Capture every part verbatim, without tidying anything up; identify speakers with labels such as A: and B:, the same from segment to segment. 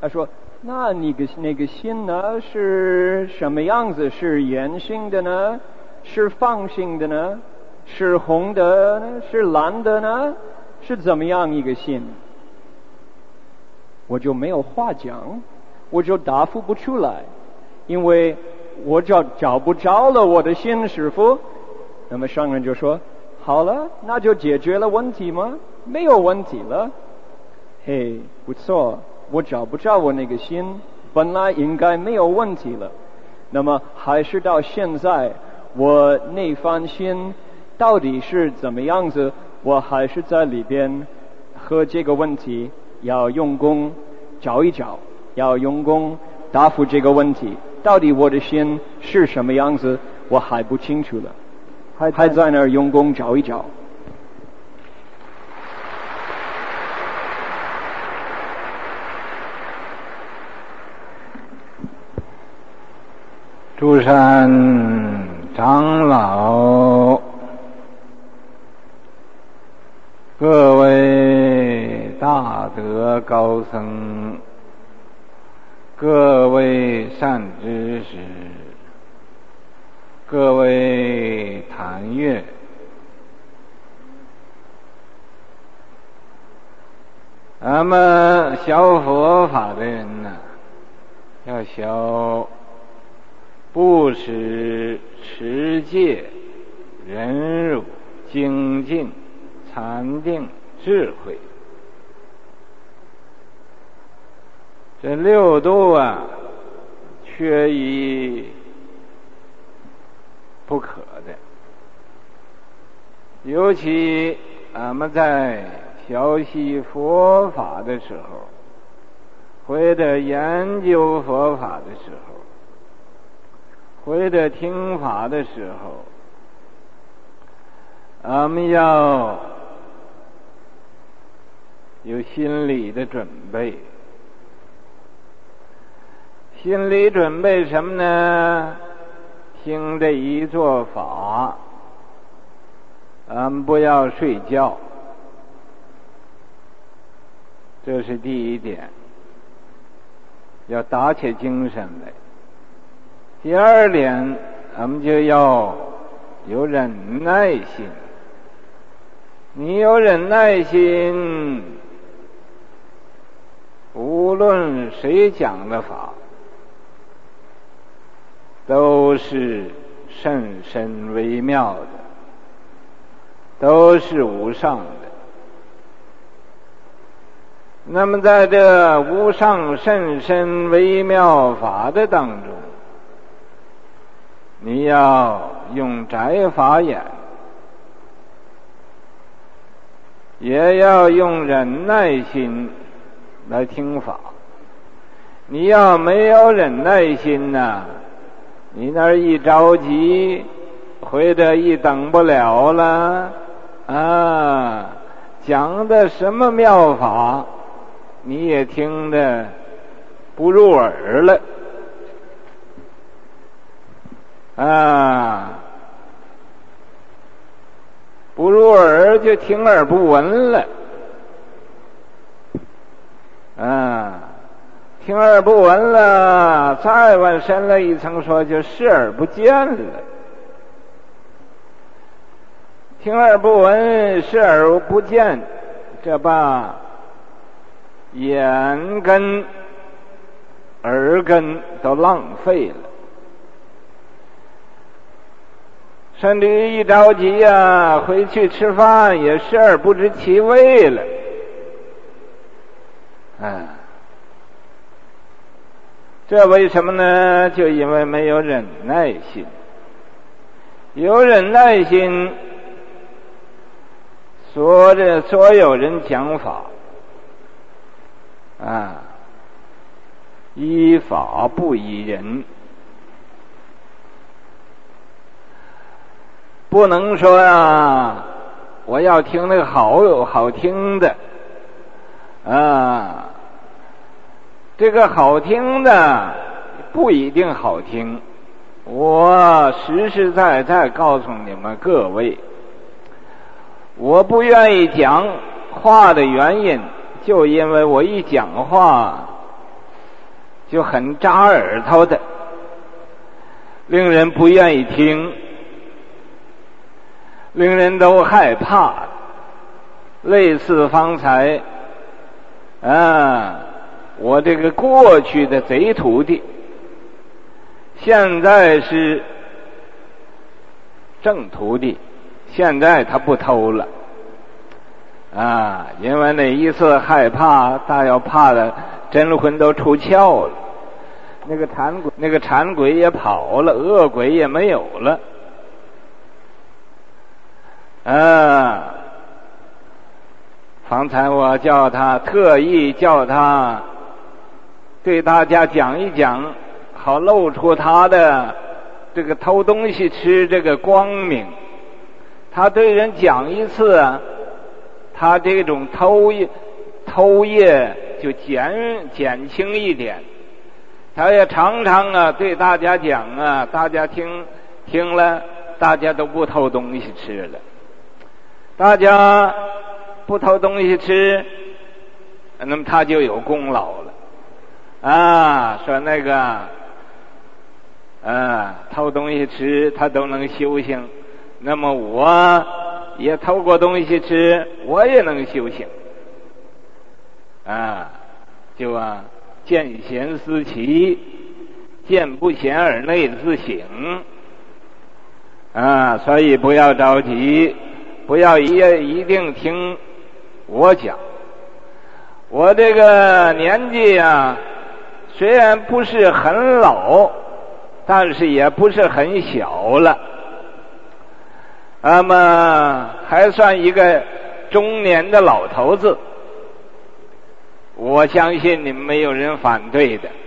A: 他说，那你个那个心呢是什么样子？是圆形的呢？是方形的呢？是红的呢？是蓝的呢？是怎么样一个心？我就没有话讲，我就答复不出来，因为我找找不着了我的心，师父。那么商人就说，好了，那就解决了问题吗？没有问题了。嘿，不错，我找不着我那个心，本来应该没有问题了。那么还是到现在，我那番心到底是怎么样子？我还是在里边和这个问题要用功找一找，要用功答复这个问题。到底我的心是什么样子？我还不清楚了，还还在那儿用功找一找。
B: 诸山长老，各位大德高僧，各位善知识，各位坛乐，咱们学佛法的人呢，要学布施、持戒、忍辱、精进、禅定、智慧，这六度啊，缺一不可的。尤其俺们在学习佛法的时候，或者研究佛法的时候，或者听法的时候，俺们要有心理的准备。心理准备什么呢？听这一座法，俺们不要睡觉，这是第一点，要打起精神来。第二点，俺们就要有忍耐心。你有忍耐心，无论谁讲的法，都是甚深微妙的，都是无上的。那么在这无上甚深微妙法的当中，你要用窄法眼，也要用忍耐心来听法。你要没有忍耐心呢、啊，你那儿一着急，或者一等不了了啊，讲的什么妙法，你也听得不入耳了啊，不入耳就听耳不闻了啊，听耳不闻了，再往深了一层说，就视而不见了。听而不闻，视而不见，这把眼根、耳根都浪费了。甚至于一着急啊，回去吃饭也视而不知其味了。啊，这为什么呢？就因为没有忍耐心。有忍耐心，所有所有人讲法啊，依法不依人。不能说啊，我要听那个好好听的啊，这个好听的不一定好听。我实实在在告诉你们各位，我不愿意讲话的原因，就因为我一讲话， 就很扎耳朵的，令人不愿意听，令人都害怕。类似方才啊，我这个过去的贼徒弟，现在是正徒弟，现在他不偷了啊，因为那一次害怕，大要怕的真魂都出窍了，那个馋鬼那个馋鬼也跑了，恶鬼也没有了啊。方才我叫他特意叫他对大家讲一讲，好露出他的这个偷东西吃这个光明。他对人讲一次啊，他这种偷业偷业就减减轻一点。他也常常啊对大家讲啊，大家听听了，大家都不偷东西吃了。大家不偷东西吃，那么他就有功劳了啊。说那个啊偷东西吃他都能修行，那么我也偷过东西吃，我也能修行啊。就啊见贤思齐，见不贤而内自省啊。所以不要着急，不要一一定听我讲。我这个年纪啊，虽然不是很老，但是也不是很小了，那么还算一个中年的老头子。我相信你们没有人反对的。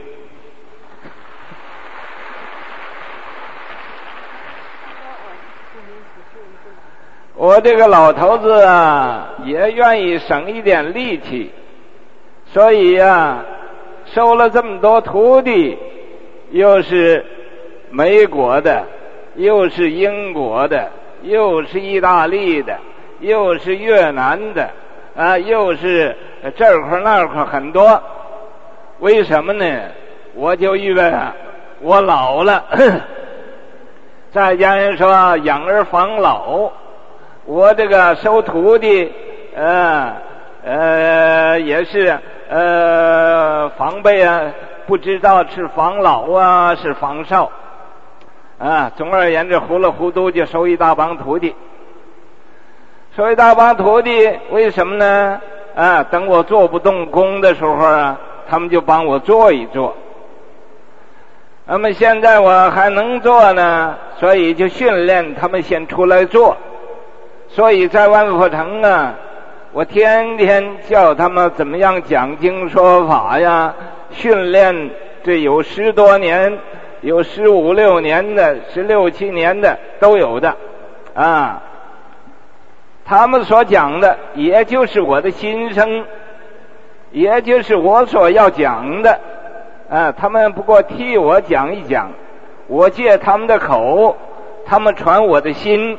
B: 我这个老头子啊，也愿意省一点力气，所以啊，收了这么多徒弟，又是美国的，又是英国的，又是意大利的，又是越南的，啊，又是这块那块很多。为什么呢？我就因为我老了，再加上说养儿防老。我这个收徒弟，呃呃，也是呃防备啊，不知道是防老啊，是防少啊。总而言之，糊里糊涂就收一大帮徒弟，收一大帮徒弟，为什么呢？啊，等我做不动功的时候啊，他们就帮我做一做。那么现在我还能做呢，所以就训练他们先出来做。所以在万佛城啊，我天天教他们怎么样讲经说法呀，训练，这有十多年，有十五六年的，十六七年的都有的啊。他们所讲的也就是我的心声，也就是我所要讲的啊。他们不过替我讲一讲，我借他们的口，他们传我的心。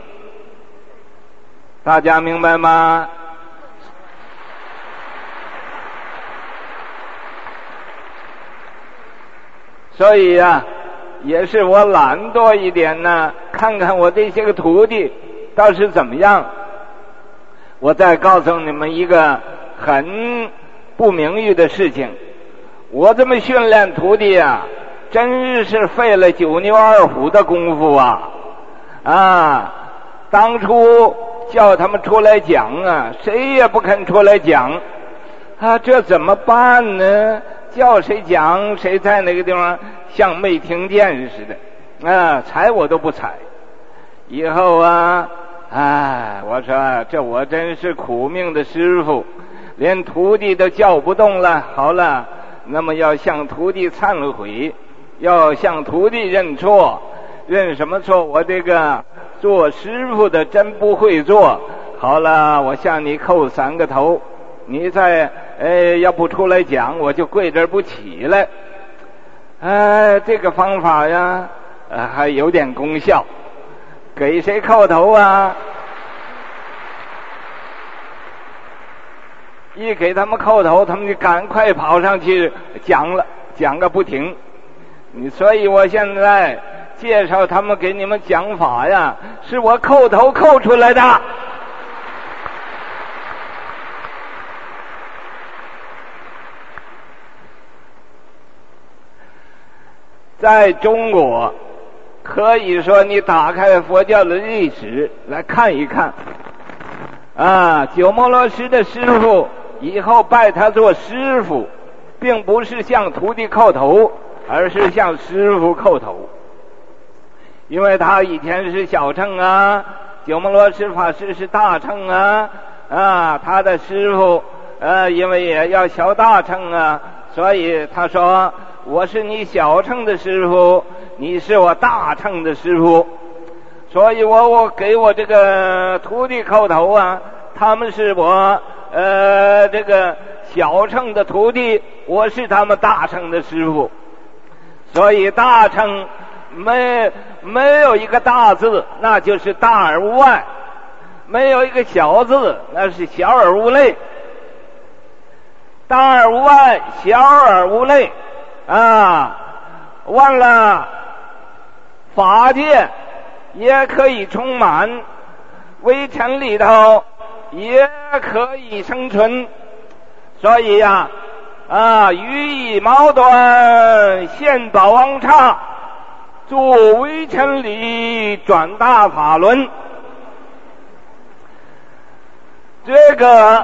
B: 大家明白吗？所以啊，也是我懒惰一点呢，看看我这些个徒弟倒是怎么样。我再告诉你们一个很不名誉的事情，我这么训练徒弟啊，真是费了九牛二虎的功夫啊！啊，当初叫他们出来讲啊，谁也不肯出来讲啊，这怎么办呢？叫谁讲，谁在那个地方像没听见似的啊，睬我都不睬。以后啊，哎，我说这我真是苦命的师傅，连徒弟都叫不动了。好了，那么要向徒弟忏悔，要向徒弟认错。认什么错？我这个做师傅的真不会做。好了，我向你叩三个头，你再呃要不出来讲，我就跪这儿不起来。哎，这个方法呀，呃还有点功效。给谁叩头啊？一给他们叩头，他们就赶快跑上去讲了， 讲个不停。你所以我现在介绍他们给你们讲法呀，是我叩头叩出来的。在中国，可以说你打开佛教的历史来看一看，啊，鸠摩罗什的师父以后拜他做师父，并不是向徒弟叩头，而是向师父叩头。因为他以前是小乘啊，鸠摩罗什法师是大乘啊，啊，他的师父呃，因为也要学大乘啊，所以他说我是你小乘的师父，你是我大乘的师父，所以我我给我这个徒弟叩头啊，他们是我呃这个小乘的徒弟，我是他们大乘的师父。所以大乘没没有一个大字，那就是大而无外；没有一个小字，那是小而无类。大而无外，小而无类啊！完了，法界也可以充满，微尘里头也可以生存。所以呀、啊，啊，语意矛盾，现宝王刹，助微尘里转大法轮。这个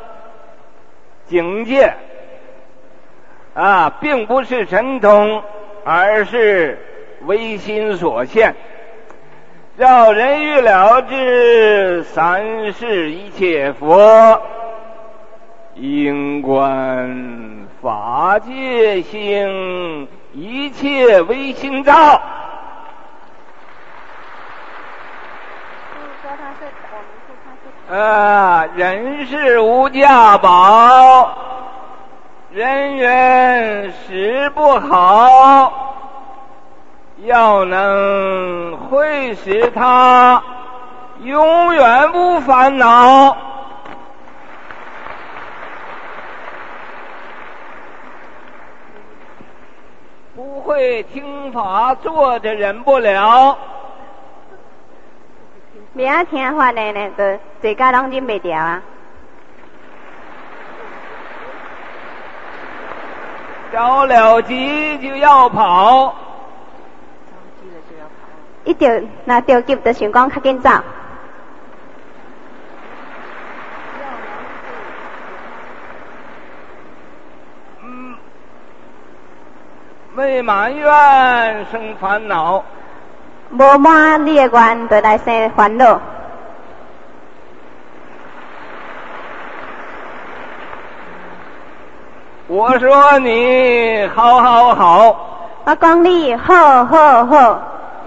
B: 境界啊，并不是神通，而是唯心所现。绕人欲了知，三世一切佛，应观法界性，一切唯心造。啊，人是无价宝，人缘使不好，要能会使他永远无烦恼。不会听法，坐着忍不了。
C: 不要听法的呢，就最家拢忍不掉啊！
B: 着了急就要跑，
C: 一着那着急就想讲较紧走。
B: 嗯，未满愿生烦恼。
C: 无满你的愿，就来生烦恼。
B: 我说你好好好，
C: 我讲你好好好。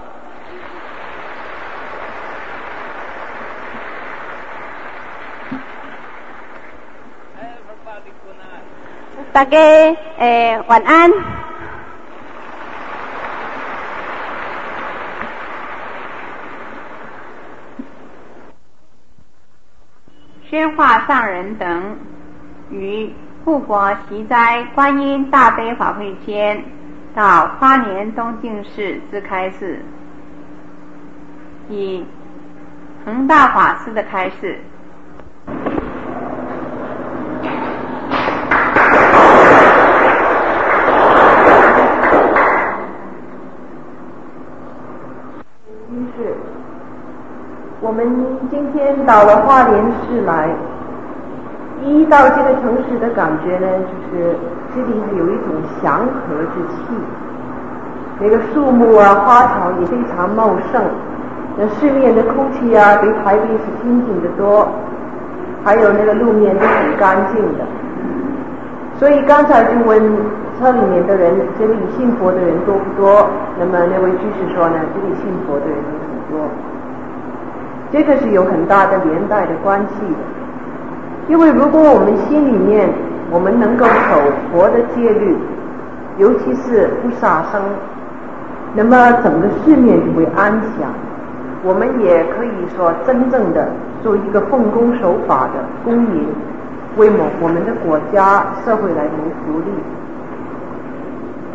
C: 大家诶晚安。宣化上人等于护国习斋观音大悲法会间到花莲东进寺之开示，以恒大法师的开示。
D: 我们今天到了花莲市来，一到这个城市的感觉呢，就是这里有一种祥和之气，那个树木啊花草也非常茂盛，那市面的空气啊比台北是清净的多，还有那个路面都很干净的。所以刚才就问车里面的人，这里信佛的人多不多？那么那位居士说呢，这里信佛的人也很多。这个是有很大的连带的关系的，因为如果我们心里面我们能够守佛的戒律，尤其是不杀生，那么整个世面就会安详，我们也可以说真正的做一个奉公守法的公民，为我我们的国家社会来谋福利。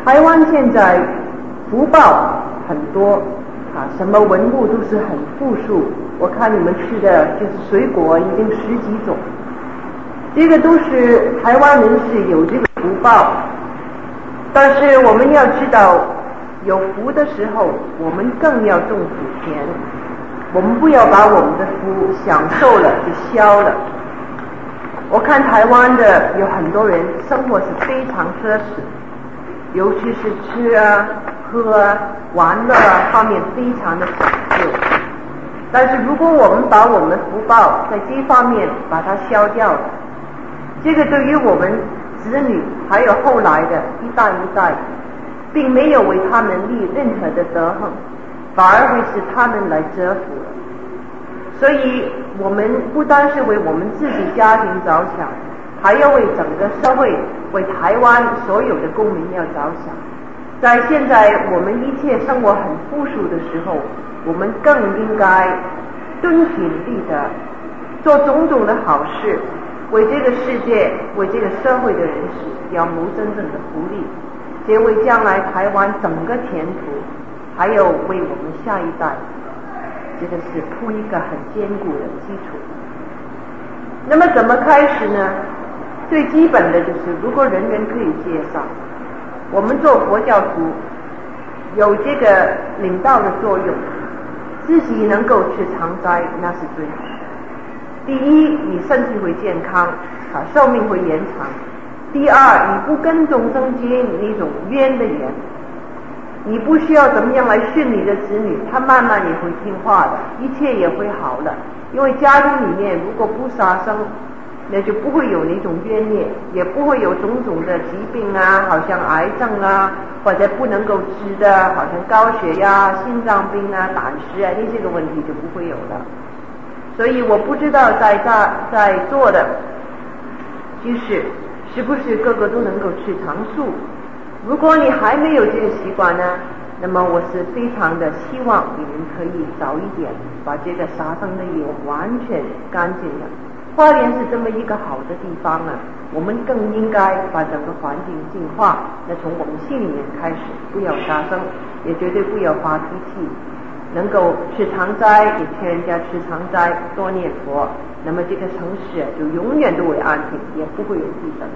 D: 台湾现在福报很多啊，什么文物都是很富庶。我看你们吃的就是水果已经十几种，这个都是台湾人是有这个福报。但是我们要知道，有福的时候，我们更要种福田。我们不要把我们的福享受了就消了。我看台湾的有很多人生活是非常奢侈，尤其是吃啊、喝啊、玩乐啊方面非常的讲究。但是如果我们把我们的福报在这方面把它消掉了，这个对于我们子女还有后来的一代一代，并没有为他们立任何的德行，反而会使他们来折服。所以我们不单是为我们自己家庭着想，还要为整个社会，为台湾所有的公民要着想。在现在我们一切生活很富庶的时候，我们更应该敦品力的做种种的好事，为这个世界，为这个社会的人士要谋真正的福利，也为将来台湾整个前途，还有为我们下一代，这个是铺一个很坚固的基础。那么怎么开始呢？最基本的就是，如果人人可以接上，我们做佛教徒有这个领导的作用，自己能够去常斋，那是最好的。第一，你身体会健康，啊，寿命会延长；第二，你不跟众生结那种冤的缘，你不需要怎么样来训你的子女，他慢慢也会听话的，一切也会好的。因为家庭里面如果不杀生，那就不会有那种冤孽，也不会有种种的疾病啊，好像癌症啊，或者不能够治的，好像高血压、心脏病啊、胆石啊，那些个问题就不会有了。所以我不知道在在在座的居士是不是个个都能够吃长素。如果你还没有这个习惯呢，那么我是非常的希望你们可以早一点把这个杀生的业完全干净了。花莲是这么一个好的地方啊，我们更应该把整个环境净化。那从我们心里面开始，不要杀生，也绝对不要发脾气，能够吃常斋，也劝人家吃常斋，多念佛，那么这个城市就永远都会安定，也不会有地震。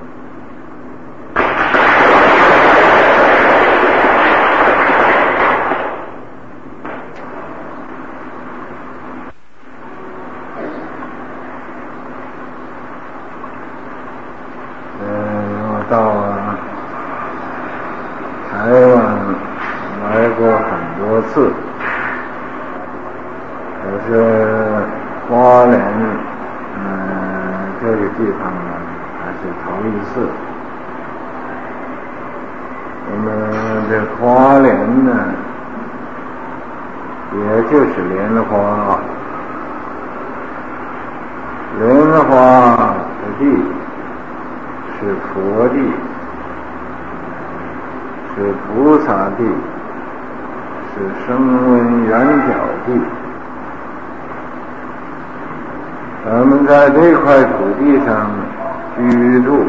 B: 在这块土地上居住，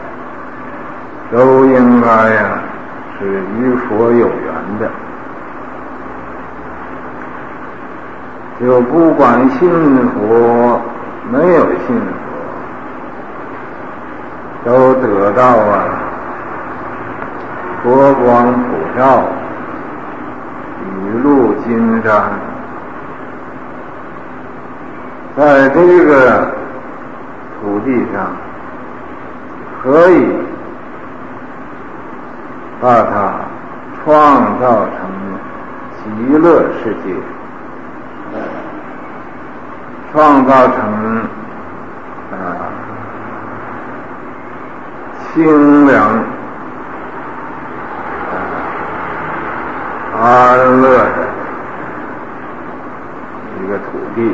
B: 都应该呀、啊、是与佛有缘的。就不管信佛没有信佛，都得到啊佛光普照，雨露金山。在这个土地上，可以把它创造成极乐世界，创造成啊清凉、啊、安乐的一个土地。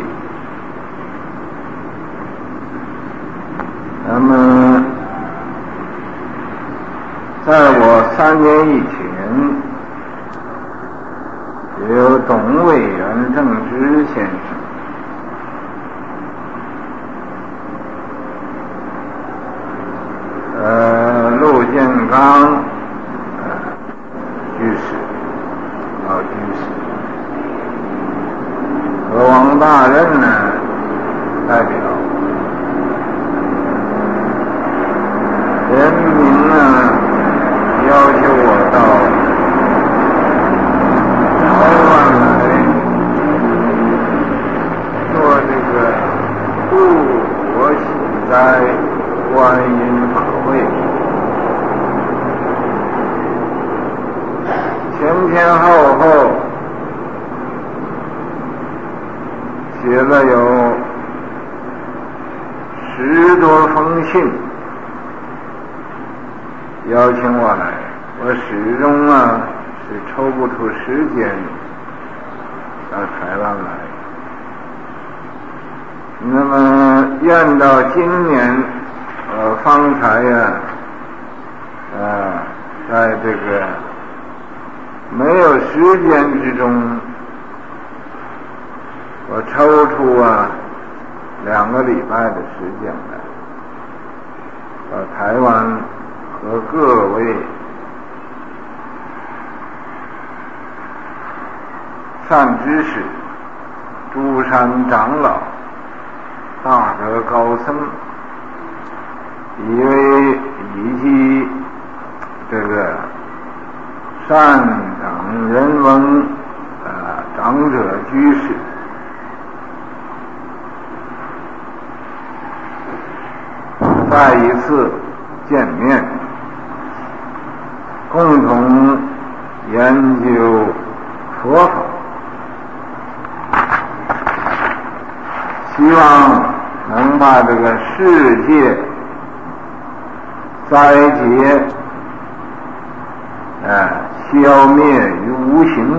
B: 那么在我三年以前，有董委员正之先生呃陆建刚呃人民呢要求我到台湾来做这个护国喜灾观音法会，前前后后写了有十多封信邀请我来，我始终啊是抽不出时间到台湾来。那么愿到今年我方才呀呃在这个没有时间之中，我抽出啊两个礼拜的时间来到台湾和各位善知识、诸山长老、大德高僧，以为以及这个善长人文啊长者居士，再一次见面，共同研究佛法，希望能把这个世界灾劫啊消灭于无形。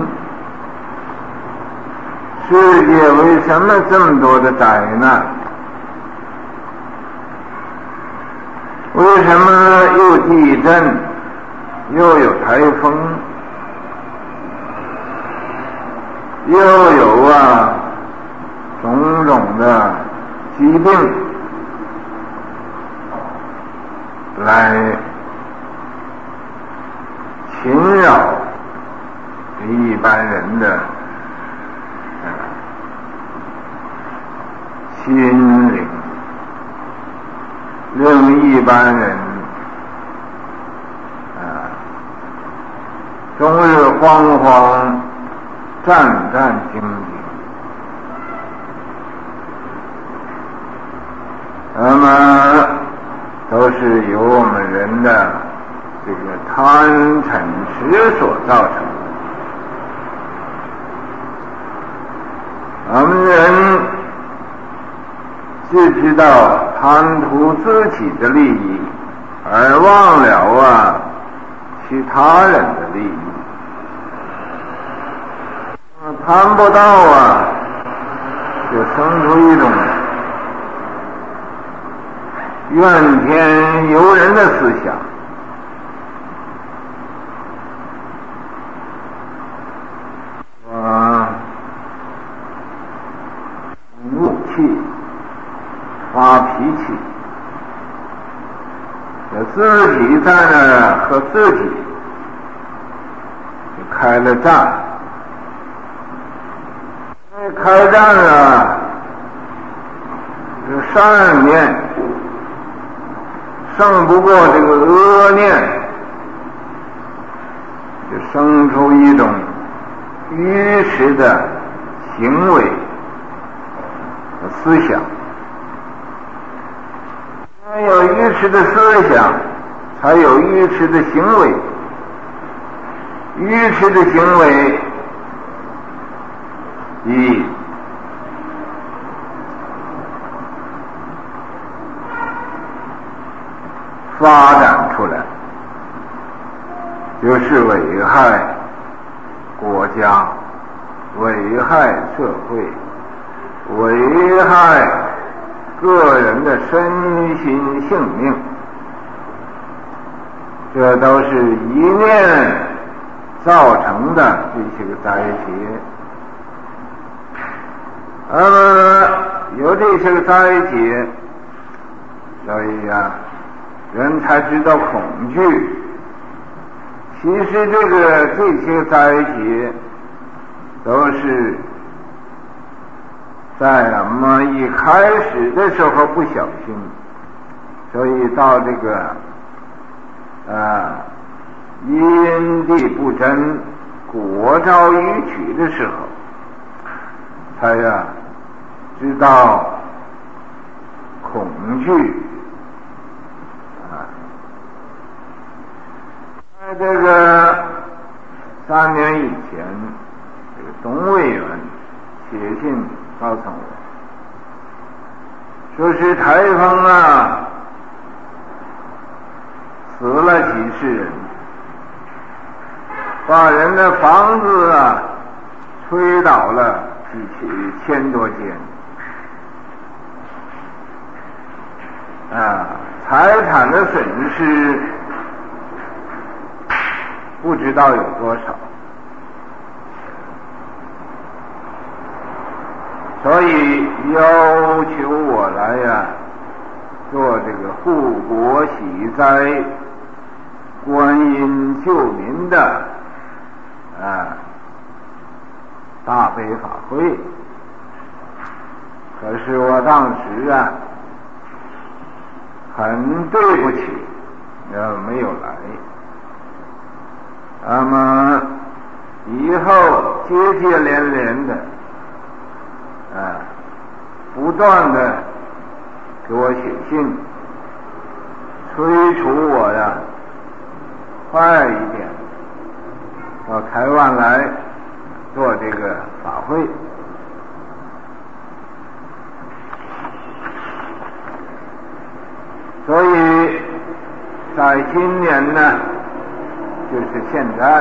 B: 世界为什么这么多的灾难？为什么又地震又有台风又有啊种种的疾病来侵扰一般人的心灵，令一般人啊终日惶惶战战兢兢。那么都是由我们人的这个贪嗔痴所造成的。我们人只知道贪图自己的利益，而忘了啊其他人的利益。贪不到啊，就生出一种怨天尤人的思想。我怒气发脾气，我自己在那和自己就开了战。开战啊，这善念胜不过这个恶念，就生出一种愚痴的行为和思想。有愚痴的思想，才有愚痴的行为。愚痴的行为一发展出来，就是危害国家、危害社会、危害个人的身心性命，这都是一念造成的这些个灾劫。那么有这些个灾劫，所以呀、啊，人才知道恐惧。其实这个这些灾劫都是在我们一开始的时候不小心，所以到这个啊，因地不真，果招逾矩的时候，才呀知道恐惧啊。在这个三年以前，这个董委员写信告诉我，说是台风啊死了几十人，把人的房子啊吹倒了几千多间啊，财产的损失不知道有多少，所以要求我来呀、啊、做这个护国喜灾观音救民的啊大悲法会。可是我当时啊很对不起呃没有来，那么以后接接连连的啊不断的给我写信催促我呀快一点到台湾来做这个法会。所以在今年呢，就是现在，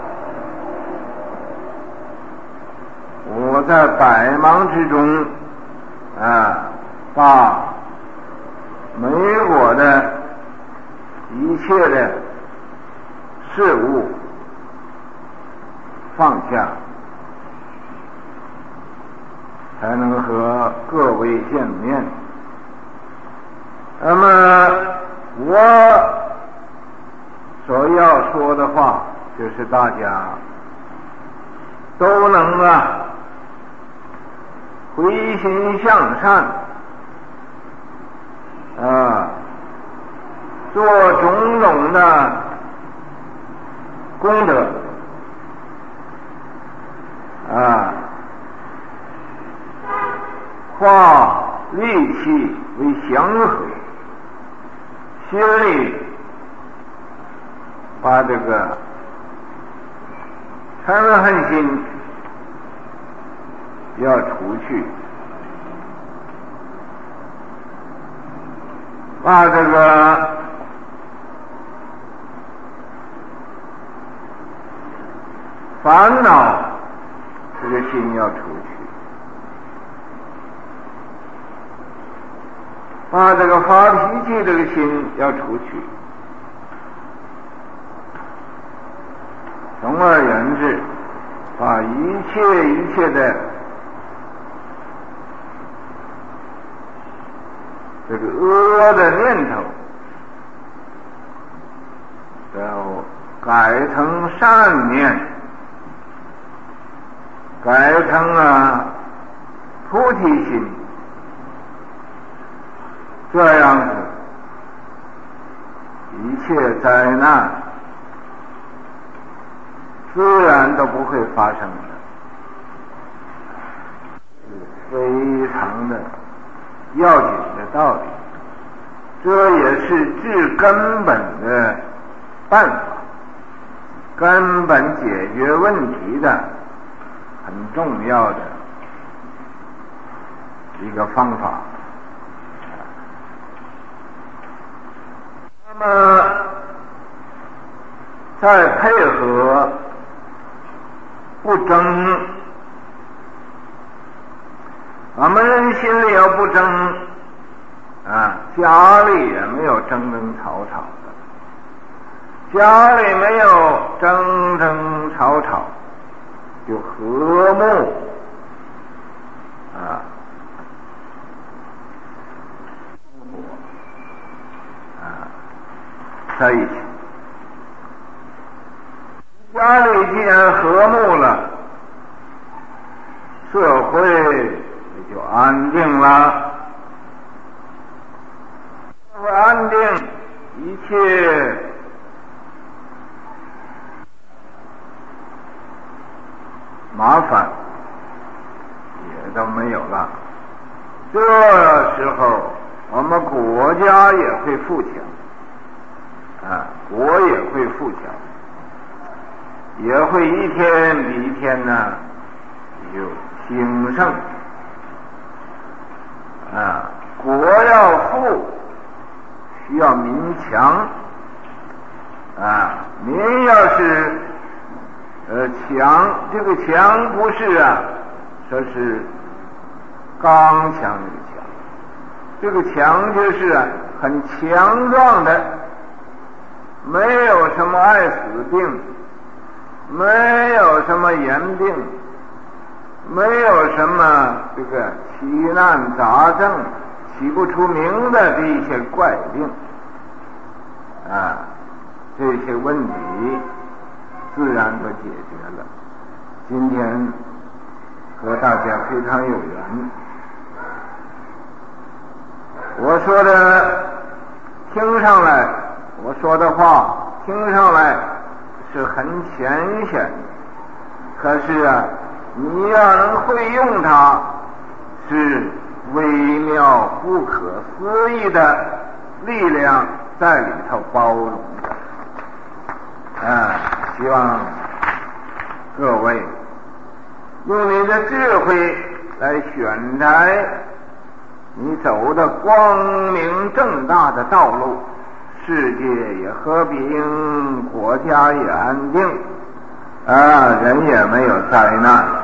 B: 我在百忙之中啊，把美国的一切的事物放下，才能和各位见面。那么我所要说的话，就是大家都能啊回心向善啊，做种种的功德啊，化戾气为祥和，心里把这个嗔恨心要除去，把这个烦恼这个心要除去，把这个发脾气这个心要除去。总而言之，把一切一切的这个恶的念头要改成善念，改成啊菩提心，这样子一切灾难自然都不会发生的，是非常的要紧的道理，这也是治根本的办法，根本解决问题的很重要的一个方法。那么再配合不争，我们人心里要不争啊，家里也没有争争吵吵的，家里没有争争吵吵就和睦啊，啊在一起。家里既然和睦了，社会也就安定了。社会安定，一切麻烦也都没有了。这时候我们国家也会富强啊，国也会富强，也会一天比一天呢有兴盛啊。国要富需要民强啊，民要是呃强，这个强不是啊说是刚强这个强，这个强就是啊很强壮的，没有什么爱死病，没有什么炎病，没有什么这个奇难杂症，起不出名的这一些怪病啊，这些问题自然都解决了。今天和大家非常有缘，我说的听上来，我说的话听上来是很浅显，可是啊你要能会用它，是微妙不可思议的力量在里头包容的啊！希望各位用你的智慧来选择你走的光明正大的道路，世界也和平，国家也安定啊，人也没有灾难。